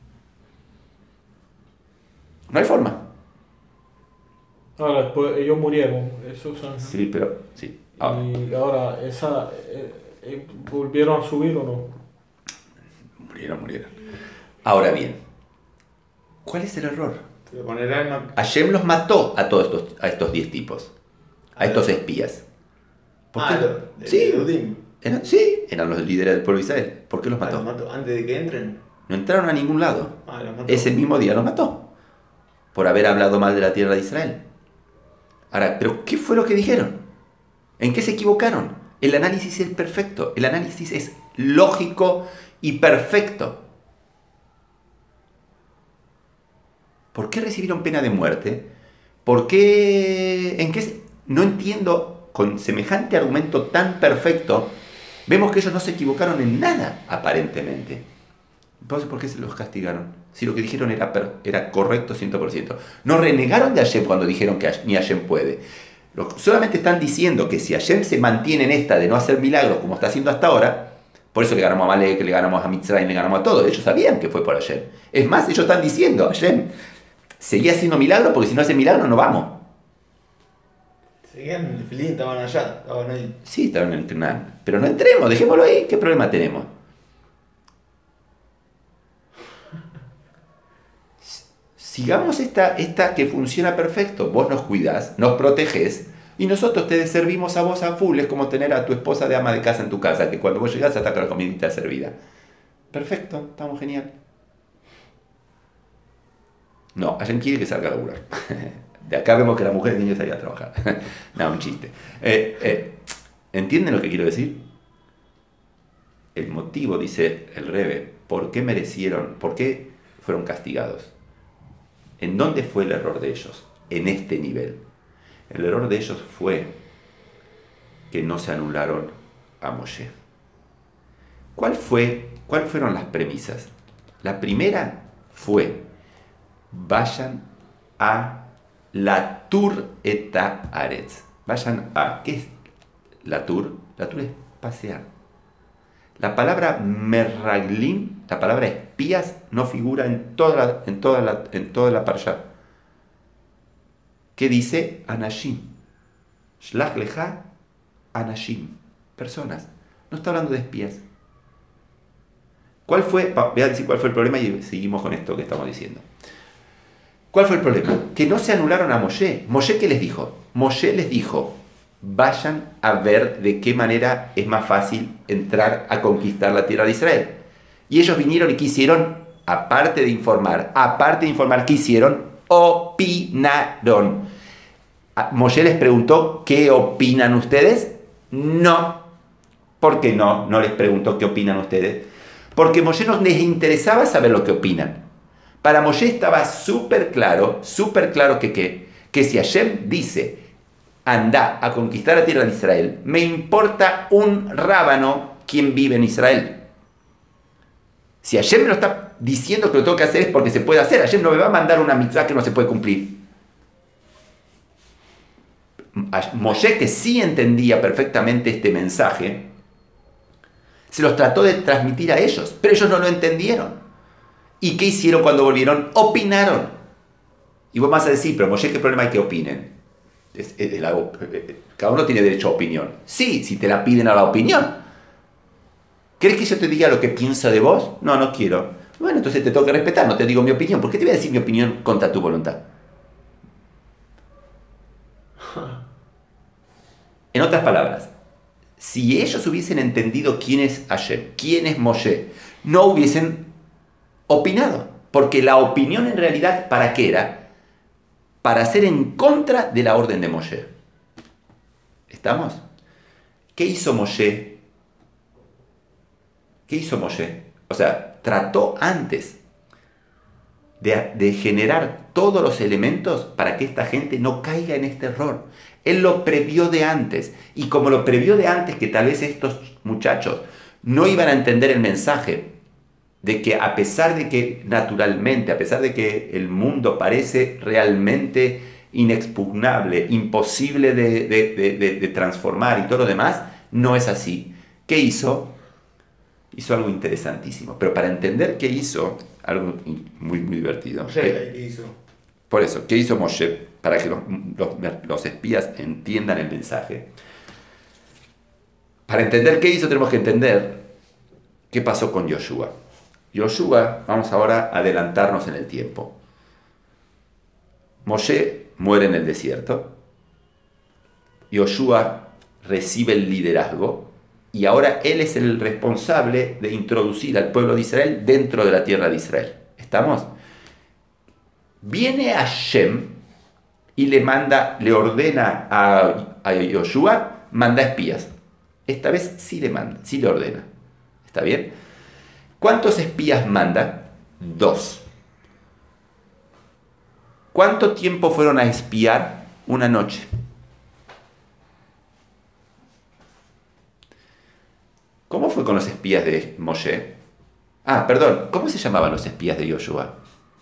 No hay forma. Ahora, después ellos murieron, esos ángeles. Sí, pero... sí. Y ahora, ¿volvieron a subir o no? Murieron. Ahora bien, ¿cuál es el error? Hashem los mató a todos estos 10 tipos, a estos espías. ¿Por qué? Sí, eran los líderes del pueblo de Israel. ¿Por qué los mató? ¿Los mató antes de que entren? No entraron a ningún lado. Los mató. Ese mismo día los mató, por haber hablado mal de la tierra de Israel. Ahora, ¿pero qué fue lo que dijeron? ¿En qué se equivocaron? El análisis es perfecto, el análisis es lógico y perfecto. ¿Por qué recibieron pena de muerte? ¿Por qué? No entiendo, con semejante argumento tan perfecto, vemos que ellos no se equivocaron en nada, aparentemente. Entonces, ¿por qué se los castigaron? Si lo que dijeron era correcto 100%. No renegaron de Hashem cuando dijeron que ni Hashem puede. Solamente están diciendo que si Hashem se mantiene en esta de no hacer milagros como está haciendo hasta ahora, por eso le ganamos a Malek, le ganamos a Mitzrayim, le ganamos a todos. Ellos sabían que fue por Hashem. Es más, ellos están diciendo, Hashem, seguía haciendo milagros porque si no hace milagros no vamos. Seguían en el filín, estaban allá, estaban ahí. Sí, estaban en el tribunal. Pero no entremos, dejémoslo ahí. ¿Qué problema tenemos? Sigamos esta que funciona perfecto. Vos nos cuidás, nos protegés y nosotros te servimos a vos a full. Es como tener a tu esposa de ama de casa en tu casa, que cuando vos llegás está con la comidita servida. Perfecto, estamos genial. No, Hashem quiere que salga a laburar. De acá vemos que la mujer y el niño salía a trabajar. No, un chiste. ¿Entienden lo que quiero decir? El motivo, dice el Rebe, ¿por qué fueron castigados? ¿En dónde fue el error de ellos? En este nivel. El error de ellos fue que no se anularon a Moshe. ¿Cuáles fueron las premisas? La primera fue, vayan a la Tur eta Aretz. Vayan a, ¿qué es la Tur? La Tur es pasear. La palabra merraglim, la palabra espías, no figura en toda la parsha. ¿Qué dice? Anashim. Shlach lecha anashim. Personas. No está hablando de espías. Voy a decir cuál fue el problema y seguimos con esto que estamos diciendo. ¿Cuál fue el problema? Que no se anularon a Moshe. ¿Moshe qué les dijo? Moshe les dijo, vayan a ver de qué manera es más fácil entrar a conquistar la tierra de Israel. Y ellos vinieron y ¿qué hicieron? Aparte de informar, ¿qué hicieron? Opinaron. Moshe les preguntó, ¿qué opinan ustedes? No. ¿Por qué no? No les preguntó qué opinan ustedes. Porque Moshe no les interesaba saber lo que opinan. Para Moshe estaba súper claro que si Hashem dice, anda a conquistar la tierra de Israel, me importa un rábano quien vive en Israel. Si Hashem me lo está diciendo que lo tengo que hacer es porque se puede hacer. Hashem no me va a mandar una mitzvah que no se puede cumplir. Moshe, que sí entendía perfectamente este mensaje, se los trató de transmitir a ellos, pero ellos no lo entendieron. ¿Y qué hicieron cuando volvieron? Opinaron. Y vos vas a decir, pero Moshe, ¿qué problema hay que opinen? Cada uno tiene derecho a opinión. Sí, si te la piden a la opinión. ¿Querés que yo te diga lo que pienso de vos? No, no quiero. Bueno, entonces te tengo que respetar, no te digo mi opinión. ¿Por qué te voy a decir mi opinión contra tu voluntad? En otras palabras, si ellos hubiesen entendido quién es Hashem, quién es Moshe, no hubiesen opinado. Porque la opinión en realidad, ¿para qué era? Para ser en contra de la orden de Moshe. ¿Estamos? ¿Qué hizo Moshe? ¿Qué hizo Moshe? O sea, trató antes de generar todos los elementos para que esta gente no caiga en este error. Él lo previó de antes. Y como lo previó de antes, que tal vez estos muchachos no iban a entender el mensaje de que a pesar de que naturalmente, a pesar de que el mundo parece realmente inexpugnable, imposible de transformar y todo lo demás, no es así. ¿Qué hizo? Hizo algo interesantísimo. Pero para entender qué hizo, algo muy, muy divertido. ¿Qué hizo? Por eso, ¿qué hizo Moshe? Para que los espías entiendan el mensaje. Para entender qué hizo, tenemos que entender qué pasó con Yoshua. Yoshua, vamos ahora a adelantarnos en el tiempo. Moshe muere en el desierto. Yoshua recibe el liderazgo. Y ahora él es el responsable de introducir al pueblo de Israel dentro de la tierra de Israel. ¿Estamos? Viene Hashem y le ordena a Yoshua, manda espías. Esta vez sí le ordena. ¿Está bien? ¿Cuántos espías manda? 2. ¿Cuánto tiempo fueron a espiar? Una noche. ¿Cómo fue con los espías de Moshe? ¿Cómo se llamaban los espías de Yoshua?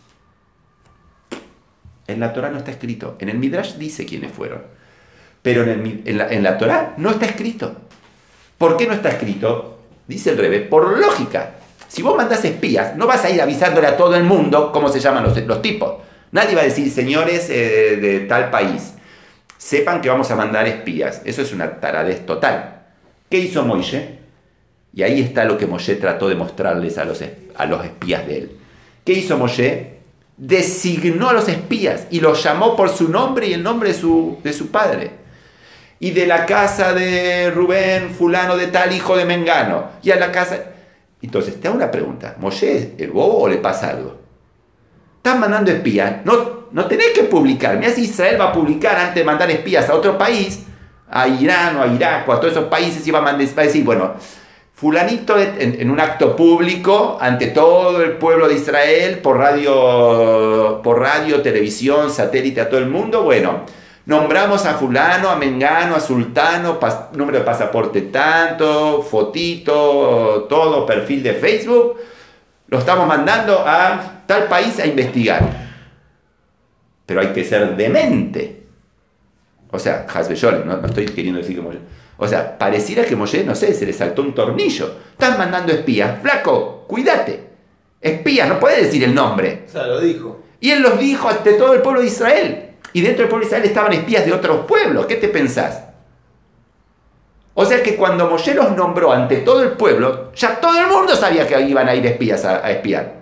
En la Torá no está escrito. En el Midrash dice quiénes fueron. Pero en la Torá no está escrito. ¿Por qué no está escrito? Dice el Rebbe, por lógica. Si vos mandás espías, no vas a ir avisándole a todo el mundo cómo se llaman los tipos. Nadie va a decir, señores de tal país, sepan que vamos a mandar espías. Eso es una taradez total. ¿Qué hizo Moshe? Y ahí está lo que Moshe trató de mostrarles a los espías de él. ¿Qué hizo Moshe? Designó a los espías y los llamó por su nombre y el nombre de su padre. Y de la casa de Rubén, fulano de tal, hijo de Mengano. Y a la casa... Entonces, te hago una pregunta. ¿Moshe es bobo o le pasa algo? Estás mandando espías. No tenés que publicar. Mirá si Israel va a publicar antes de mandar espías a otro país, a Irán o a Irak o a todos esos países, y va a decir, bueno... Fulanito en un acto público ante todo el pueblo de Israel por radio, televisión, satélite, a todo el mundo. Bueno, nombramos a fulano, a mengano, a sultano, número de pasaporte tanto, fotito, todo, perfil de Facebook. Lo estamos mandando a tal país a investigar. Pero hay que ser demente. O sea, Hasbe Sholem, no estoy queriendo decir que Moshe. O sea, pareciera que Moshe, no sé, se le saltó un tornillo. Estás mandando espías. Flaco, cuídate. Espías, no puedes decir el nombre. O sea, lo dijo. Y él los dijo ante todo el pueblo de Israel. Y dentro del pueblo de Israel estaban espías de otros pueblos. ¿Qué te pensás? O sea que cuando Moshe los nombró ante todo el pueblo, ya todo el mundo sabía que iban a ir espías a espiar.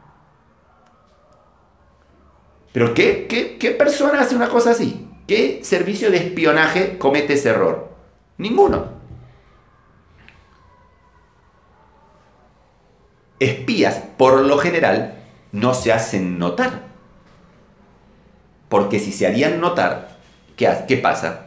Pero ¿qué persona hace una cosa así? ¿Qué servicio de espionaje comete ese error? Ninguno. Espías, por lo general, no se hacen notar. Porque si se harían notar, ¿qué pasa?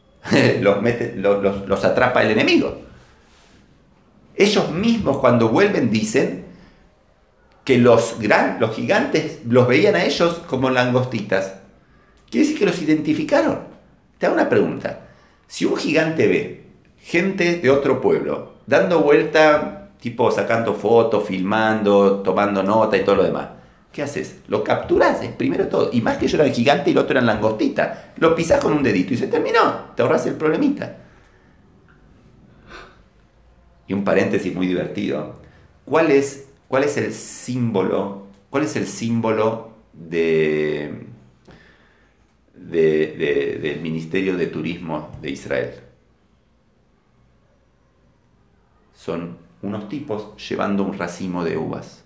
los atrapa el enemigo. Ellos mismos cuando vuelven dicen que los gigantes los veían a ellos como langostitas. Quiere decir que los identificaron. Te hago una pregunta. Si un gigante ve gente de otro pueblo dando vuelta, tipo sacando fotos, filmando, tomando nota y todo lo demás, ¿qué haces? Lo capturás, es primero todo. Y más que yo era el gigante y el otro eran langostitas. Lo pisás con un dedito y se terminó. Te ahorrás el problemita. Y un paréntesis muy divertido. ¿Cuál es el símbolo? ¿Cuál es el símbolo del Ministerio de Turismo de Israel? Son unos tipos llevando un racimo de uvas.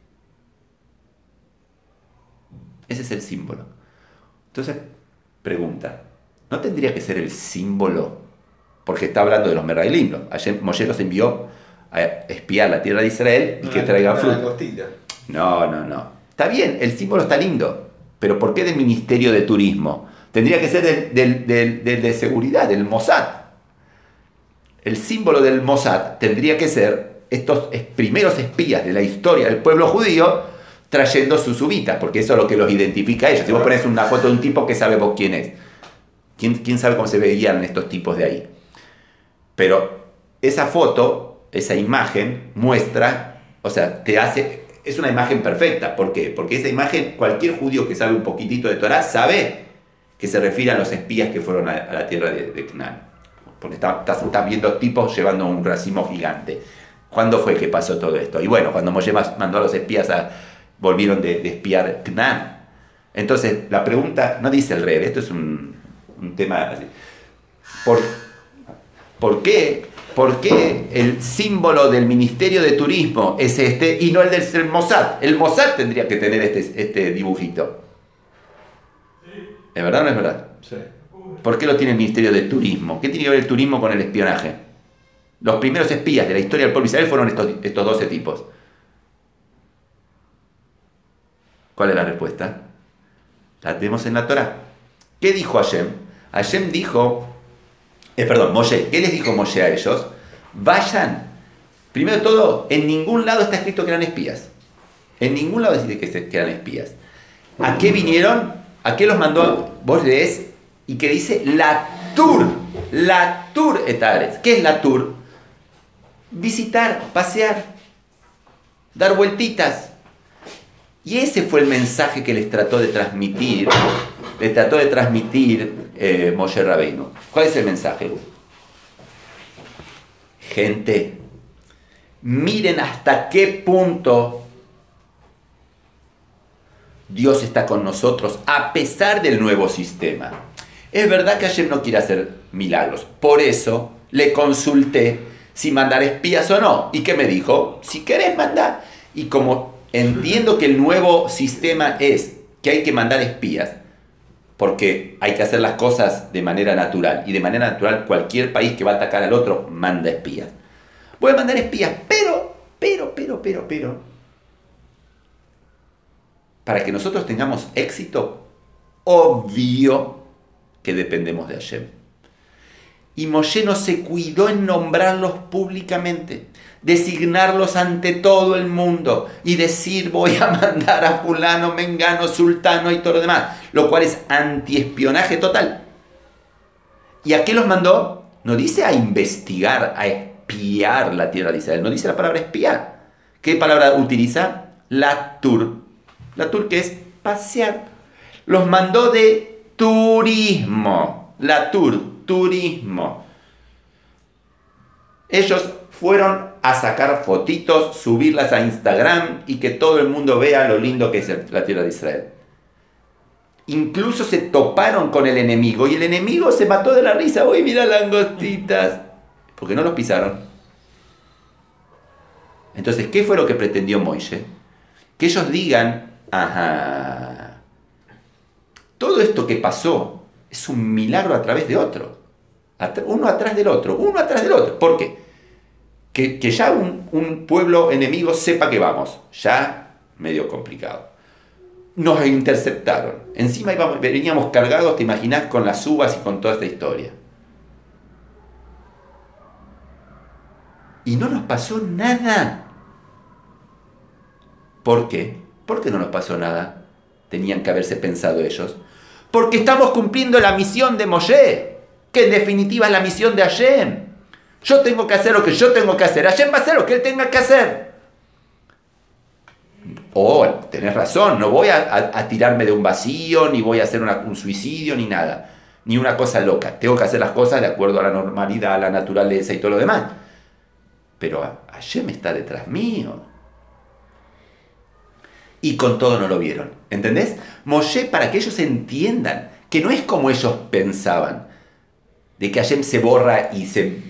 Ese es el símbolo. Entonces, pregunta, ¿no tendría que ser el símbolo? Porque está hablando de los merailim. Ayer Moshe los envió a espiar la tierra de Israel y que traigan fruta. No. Está bien, el símbolo está lindo. Pero ¿por qué del Ministerio de Turismo? Tendría que ser del de seguridad, del Mossad. El símbolo del Mossad tendría que ser estos primeros espías de la historia del pueblo judío trayendo sus uvitas, porque eso es lo que los identifica a ellos. Si vos pones una foto de un tipo, ¿qué sabe vos quién es? ¿Quién sabe cómo se veían estos tipos de ahí? Pero esa foto, esa imagen muestra, o sea, es una imagen perfecta. ¿Por qué? Porque esa imagen, cualquier judío que sabe un poquitito de Torah sabe que se refiere a los espías que fueron a la tierra de Canaán. Porque estás viendo tipos llevando un racimo gigante. ¿Cuándo fue que pasó todo esto? Y bueno, cuando Moshe mandó a los espías volvieron de espiar Canaán. Entonces, la pregunta no dice al revés, esto es un tema así. ¿Por qué el símbolo del Ministerio de Turismo es este y no el del Mossad? El Mossad tendría que tener este dibujito. ¿Es verdad o no es verdad? Sí. ¿Por qué lo tiene el Ministerio de Turismo? ¿Qué tiene que ver el turismo con el espionaje? Los primeros espías de la historia del pueblo de Israel fueron estos 12 tipos. ¿Cuál es la respuesta? La tenemos en la Torá. ¿Qué dijo Hashem? Hashem dijo, Moshe, ¿qué les dijo Moshe a ellos? Vayan. Primero de todo, en ningún lado está escrito que eran espías. En ningún lado dice que eran espías. ¿A qué vinieron? ¿A qué los mandó? Vos lees y que dice la tur etares. ¿Qué es la tur? Visitar, pasear, dar vueltitas. Y ese fue el mensaje que les trató de transmitir Moshe Rabbeinu. ¿Cuál es el mensaje? Gente, miren hasta qué punto Dios está con nosotros a pesar del nuevo sistema. Es verdad que Hashem no quiere hacer milagros. Por eso le consulté si mandar espías o no. ¿Y qué me dijo? Si querés mandar. Y como entiendo que el nuevo sistema es que hay que mandar espías, porque hay que hacer las cosas de manera natural. Y de manera natural cualquier país que va a atacar al otro manda espías. Voy a mandar espías, pero. Para que nosotros tengamos éxito, obvio que dependemos de Hashem. Y Moshe no se cuidó en nombrarlos públicamente, designarlos ante todo el mundo y decir voy a mandar a fulano, mengano, sultano y todo lo demás, lo cual es antiespionaje total. ¿Y a qué los mandó? No dice a investigar, a espiar la tierra de Israel, no dice la palabra espiar. ¿Qué palabra utiliza? La tur, que es pasear. Los mandó de turismo, la turismo. Ellos fueron a sacar fotitos, subirlas a Instagram y que todo el mundo vea lo lindo que es la tierra de Israel. Incluso se toparon con el enemigo y el enemigo se mató de la risa. ¡Uy, mira langostitas! porque no los pisaron. Entonces, ¿qué fue lo que pretendió Moisés? Que ellos digan, ajá, todo esto que pasó es un milagro a través de otro. Uno atrás del otro, uno atrás del otro. ¿Por qué? Que ya un pueblo enemigo sepa que vamos. Ya medio complicado. Nos interceptaron. Encima veníamos cargados, te imaginás, con las uvas y con toda esta historia. Y no nos pasó nada. ¿Por qué? ¿Por qué no nos pasó nada? Tenían que haberse pensado ellos. Porque estamos cumpliendo la misión de Moshe, que en definitiva es la misión de Hashem. Yo tengo que hacer lo que yo tengo que hacer. Hashem va a hacer lo que él tenga que hacer. Tenés razón, no voy a tirarme de un vacío, ni voy a hacer un suicidio, ni nada. Ni una cosa loca. Tengo que hacer las cosas de acuerdo a la normalidad, a la naturaleza y todo lo demás. Pero Hashem está detrás mío. Y con todo no lo vieron. ¿Entendés? Moshe, para que ellos entiendan que no es como ellos pensaban, de que Hashem se borra y se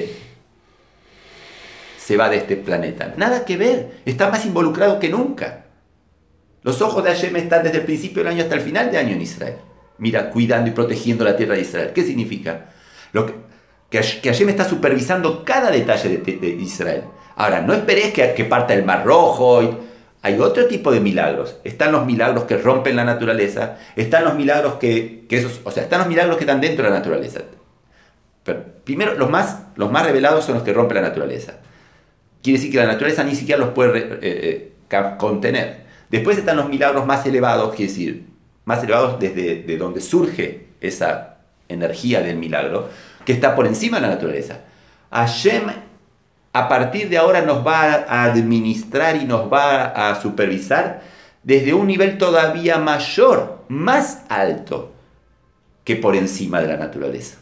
va de este planeta. Nada que ver. Está más involucrado que nunca. Los ojos de Hashem están desde el principio del año hasta el final de año en Israel. Mira, cuidando y protegiendo la tierra de Israel. ¿Qué significa? Que Hashem está supervisando cada detalle de Israel. Ahora, no esperes que parta el Mar Rojo. Hay otro tipo de milagros. Están los milagros que rompen la naturaleza. Están los milagros están los milagros que están dentro de la naturaleza. Pero primero, los más revelados son los que rompen la naturaleza. Quiere decir que la naturaleza ni siquiera los puede contener. Después están los milagros más elevados, quiere decir, más elevados desde de donde surge esa energía del milagro, que está por encima de la naturaleza. Hashem, a partir de ahora, nos va a administrar y nos va a supervisar desde un nivel todavía mayor, más alto, que por encima de la naturaleza.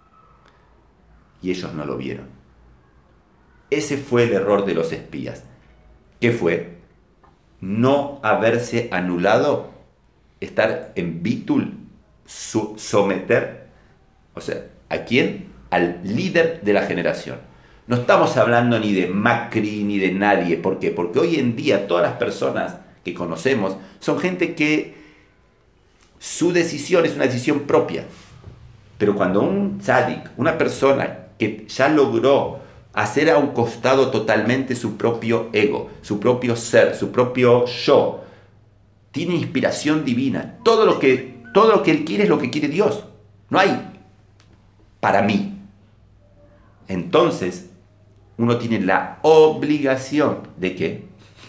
Y ellos no lo vieron. Ese fue el error de los espías. ¿Qué fue? No haberse anulado, estar en bitul, someter, ¿a quién? Al líder de la generación. No estamos hablando ni de Macri ni de nadie. ¿Por qué? Porque hoy en día todas las personas que conocemos son gente que su decisión es una decisión propia. Pero cuando un tzadik, una persona que ya logró hacer a un costado totalmente su propio ego, su propio ser, su propio yo, tiene inspiración divina. Todo lo que él quiere es lo que quiere Dios. No hay para mí. Entonces, uno tiene la obligación de ¿qué?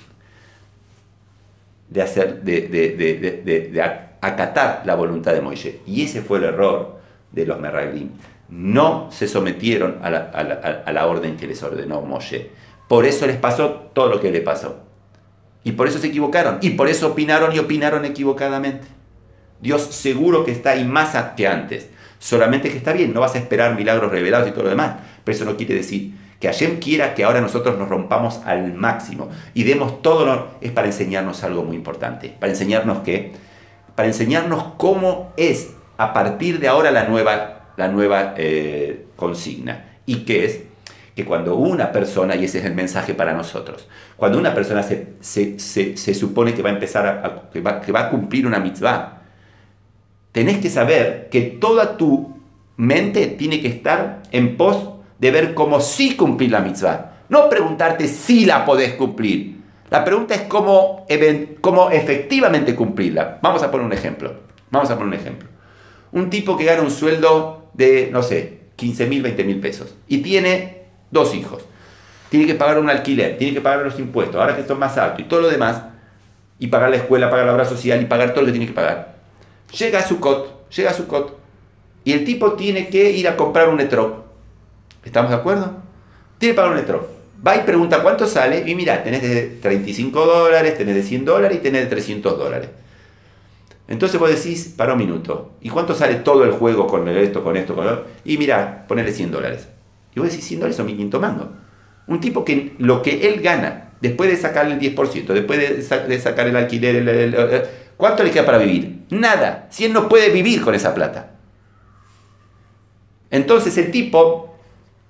De acatar la voluntad de Moisés. Y ese fue el error de los meraglim. No se sometieron a la orden que les ordenó Moshe. Por eso les pasó todo lo que le pasó. Y por eso se equivocaron. Y por eso opinaron equivocadamente. Dios seguro que está ahí más que antes. Solamente que está bien, no vas a esperar milagros revelados y todo lo demás. Pero eso no quiere decir que Hashem quiera que ahora nosotros nos rompamos al máximo y demos todo. Es para enseñarnos algo muy importante. ¿Para enseñarnos qué? Para enseñarnos cómo es a partir de ahora la nueva consigna. ¿Y qué es? Que cuando una persona, y ese es el mensaje para nosotros, cuando una persona se supone que va a empezar que va a cumplir una mitzvah, tenés que saber que toda tu mente tiene que estar en pos de ver cómo sí cumplir la mitzvah. No preguntarte si la podés cumplir. La pregunta es cómo efectivamente cumplirla. Vamos a poner un ejemplo. Un tipo que gana un sueldo de, 15.000, 20.000 pesos y tiene 2 hijos. Tiene que pagar un alquiler, tiene que pagar los impuestos, ahora que esto es más alto y todo lo demás, y pagar la escuela, pagar la obra social y pagar todo lo que tiene que pagar. Llega a Sukkot y el tipo tiene que ir a comprar un etrog. ¿Estamos de acuerdo? Tiene que pagar un etrog. Va y pregunta cuánto sale y mira, tenés de $35, tenés de $100 y tenés de $300. Entonces vos decís, para un minuto, ¿y cuánto sale todo el juego con esto, con esto, con lo otro? Y mirá, ponele $100. Y vos decís, $100 son 1.500 mangos. Un tipo que lo que él gana, después de sacarle el 10%, después de sacar el alquiler, ¿cuánto le queda para vivir? Nada. Si él no puede vivir con esa plata. Entonces el tipo,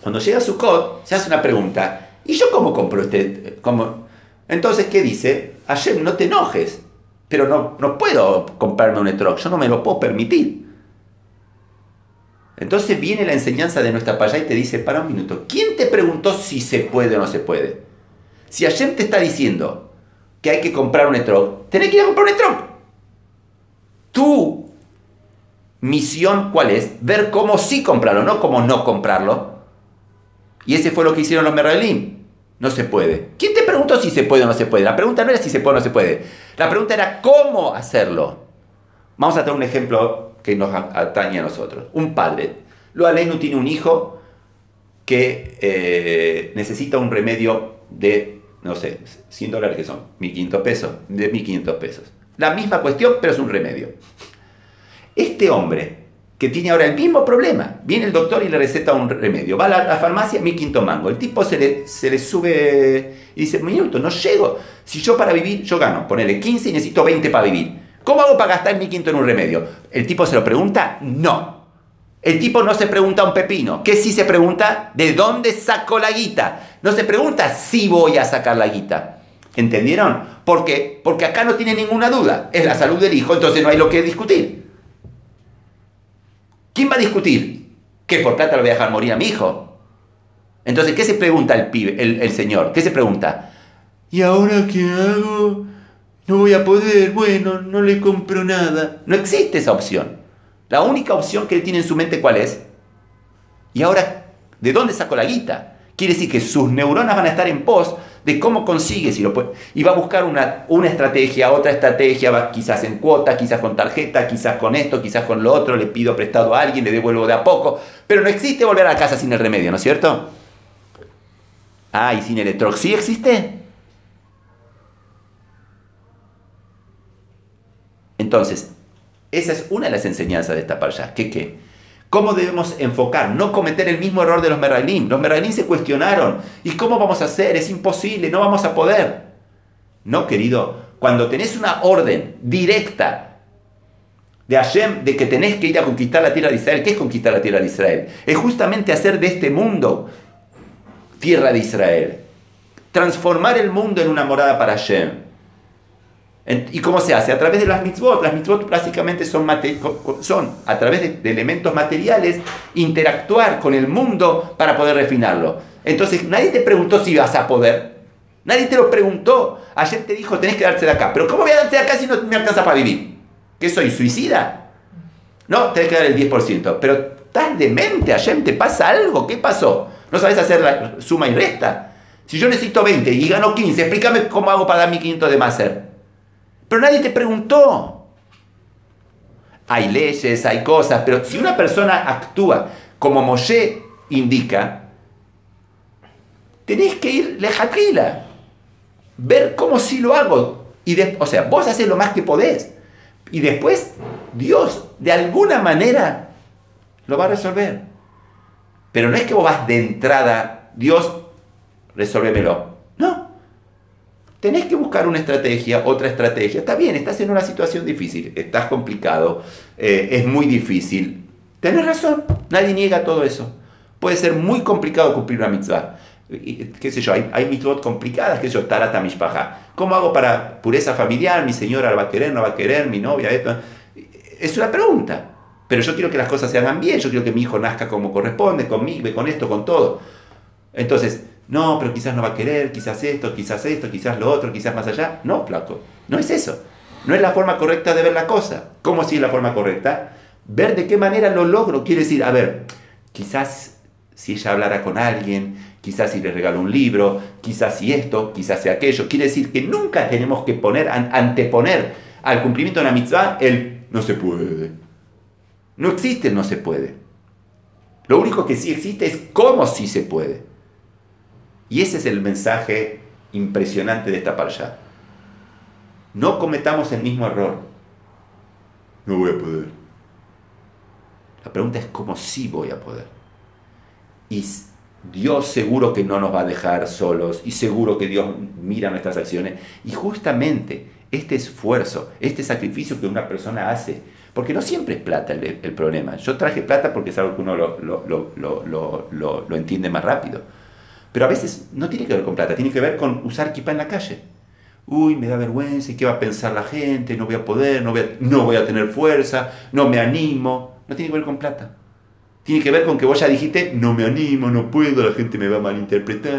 Cuando llega Sukkot, se hace una pregunta. ¿Y yo cómo compro este? Entonces, ¿qué dice? Hashem, no te enojes, pero no puedo comprarme un etrog, yo no me lo puedo permitir. Entonces viene la enseñanza de nuestra paya y te dice, para un minuto, ¿quién te preguntó si se puede o no se puede? Si Hashem te está diciendo que hay que comprar un etrog, tenés que ir a comprar un etrog. Tu misión, ¿cuál es? Ver cómo sí comprarlo, no cómo no comprarlo. Y ese fue lo que hicieron los Meraglim. No se puede. ¿Quién te preguntó si se puede o no se puede? La pregunta no era si se puede o no se puede. La pregunta era cómo hacerlo. Vamos a tener un ejemplo que nos atañe a nosotros. Un padre. Lo Aleinu tiene un hijo que necesita un remedio de, no sé, $100 que son, 1.500 pesos, de 1.500 pesos. La misma cuestión, pero es un remedio. Este hombre, que tiene ahora el mismo problema, viene el doctor y le receta un remedio, va a la farmacia, 1.500 mangos, el tipo se le sube y dice, minuto, no llego, si yo para vivir, yo gano, ponele 15 y necesito 20 para vivir, ¿cómo hago para gastar 1.500 en un remedio? ¿El tipo se lo pregunta? No. El tipo no se pregunta un pepino. ¿Qué sí se pregunta? ¿De dónde saco la guita? No se pregunta si voy a sacar la guita. ¿Entendieron? ¿Por qué? Porque acá no tiene ninguna duda, es la salud del hijo, entonces no hay lo que discutir. ¿Quién va a discutir? ¿Que por plata lo voy a dejar morir a mi hijo? Entonces, ¿qué se pregunta el pibe, el señor? ¿Qué se pregunta? ¿Y ahora qué hago? No voy a poder, bueno, no le compro nada. No existe esa opción. La única opción que él tiene en su mente, ¿cuál es? ¿Y ahora de dónde saco la guita? Quiere decir que sus neuronas van a estar en pos de cómo consigue, si lo puede, y va a buscar una estrategia, otra estrategia, va quizás en cuota, quizás con tarjeta, quizás con esto, quizás con lo otro, le pido prestado a alguien, le devuelvo de a poco, pero no existe volver a la casa sin el remedio, ¿no es cierto? Ah, ¿y sin el etrog sí existe? Entonces, esa es una de las enseñanzas de esta parasha. ¿Qué? ¿Cómo debemos enfocar? No cometer el mismo error de los Meraglim. Los Meraglim se cuestionaron. ¿Y cómo vamos a hacer? Es imposible, no vamos a poder. No, querido. Cuando tenés una orden directa de Hashem de que tenés que ir a conquistar la tierra de Israel, ¿qué es conquistar la tierra de Israel? Es justamente hacer de este mundo tierra de Israel. Transformar el mundo en una morada para Hashem. ¿Y cómo se hace? A través de las mitzvot. Las mitzvot básicamente son a través de elementos materiales, interactuar con el mundo para poder refinarlo. Entonces, nadie te preguntó si vas a poder. Nadie te lo preguntó. Ayer te dijo, tenés que darte de acá. ¿Pero cómo voy a darte de acá si no me alcanza para vivir? ¿Qué soy, suicida? No, tenés que dar el 10%. Pero estás demente, ayer te pasa algo. ¿Qué pasó? ¿No sabes hacer la suma y resta? Si yo necesito 20 y gano 15, explícame cómo hago para dar 1.500 de máser. Pero nadie te preguntó. Hay leyes, hay cosas, pero si una persona actúa como Moshe indica, tenés que ir lejatila, ver cómo sí lo hago. O sea, vos haces lo más que podés. Y después, Dios, de alguna manera, lo va a resolver. Pero no es que vos vas de entrada, Dios, resuélvemelo. No. Tenés que buscar una estrategia, otra estrategia. Está bien, estás en una situación difícil, estás complicado, es muy difícil. Tenés razón, nadie niega todo eso. Puede ser muy complicado cumplir una mitzvah. ¿Qué sé yo? Hay mitzvot complicadas, qué sé yo, tarata mishpaja. ¿Cómo hago para pureza familiar? ¿Mi señora la va a querer, no va a querer? ¿Mi novia? Esto? Es una pregunta. Pero yo quiero que las cosas se hagan bien, yo quiero que mi hijo nazca como corresponde, conmigo, con esto, con todo. Entonces, no, pero quizás no va a querer, quizás esto, quizás lo otro, quizás más allá. No, flaco, no es eso. No es la forma correcta de ver la cosa. ¿Cómo si es la forma correcta? Ver de qué manera lo logro. Quiere decir, a ver, quizás si ella hablara con alguien, quizás si le regalo un libro, quizás si esto, quizás si aquello. Quiere decir que nunca tenemos que anteponer al cumplimiento de una mitzvah el no se puede. No existe el no se puede. Lo único que sí existe es cómo sí se puede. Y ese es el mensaje impresionante de esta parasha. No cometamos el mismo error. No voy a poder. La pregunta es cómo sí voy a poder. Y Dios seguro que no nos va a dejar solos. Y seguro que Dios mira nuestras acciones. Y justamente este esfuerzo, este sacrificio que una persona hace Porque no siempre es plata el problema. Yo traje plata porque es algo que uno lo entiende más rápido. Pero a veces no tiene que ver con plata, tiene que ver con usar kipá en la calle. Uy, me da vergüenza, ¿y qué va a pensar la gente? No voy a poder, no voy a tener fuerza, no me animo. No tiene que ver con plata. Tiene que ver con que vos ya dijiste, no me animo, no puedo, la gente me va a malinterpretar.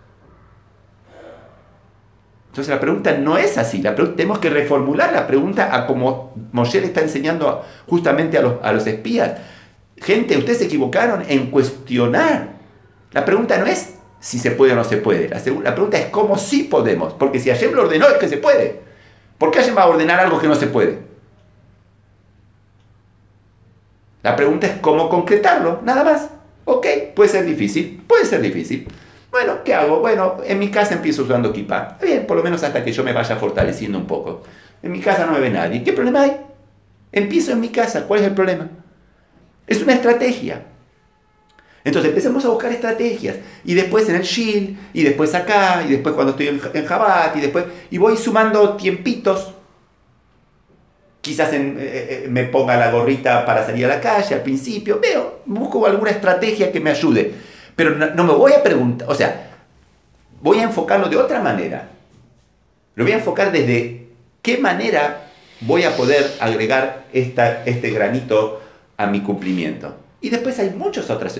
Entonces la pregunta no es así, tenemos que reformular la pregunta a como Moshe le está enseñando justamente a los espías. Gente, ustedes se equivocaron en cuestionar. La pregunta no es si se puede o no se puede. La pregunta es cómo sí podemos. Porque si Hashem lo ordenó es que se puede. ¿Por qué Hashem va a ordenar algo que no se puede? La pregunta es cómo concretarlo, nada más. Ok, puede ser difícil, puede ser difícil. Bueno, ¿qué hago? Bueno, en mi casa empiezo usando kipá. Bien, por lo menos hasta que yo me vaya fortaleciendo un poco. En mi casa no me ve nadie. ¿Qué problema hay? Empiezo en mi casa. ¿Cuál es el problema? Es una estrategia. Entonces empecemos a buscar estrategias. Y después en el Shil, y después acá, y después cuando estoy en Jabat, y voy sumando tiempitos. Quizás me ponga la gorrita para salir a la calle al principio. Busco alguna estrategia que me ayude. Pero no me voy a preguntar, o sea, voy a enfocarlo de otra manera. Lo voy a enfocar desde qué manera voy a poder agregar este granito a mi cumplimiento. Y después hay muchas otras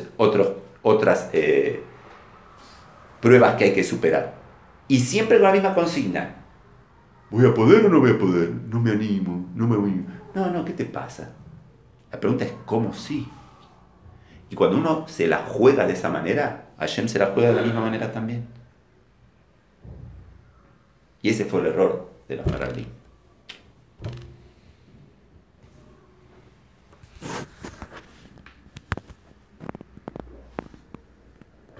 pruebas que hay que superar. Y siempre con la misma consigna. ¿Voy a poder o no voy a poder? No me animo, no me voy. No, ¿qué te pasa? La pregunta es ¿cómo sí? Y cuando uno se la juega de esa manera, Hashem se la juega de la misma manera también. Y ese fue el error de los Meraglim.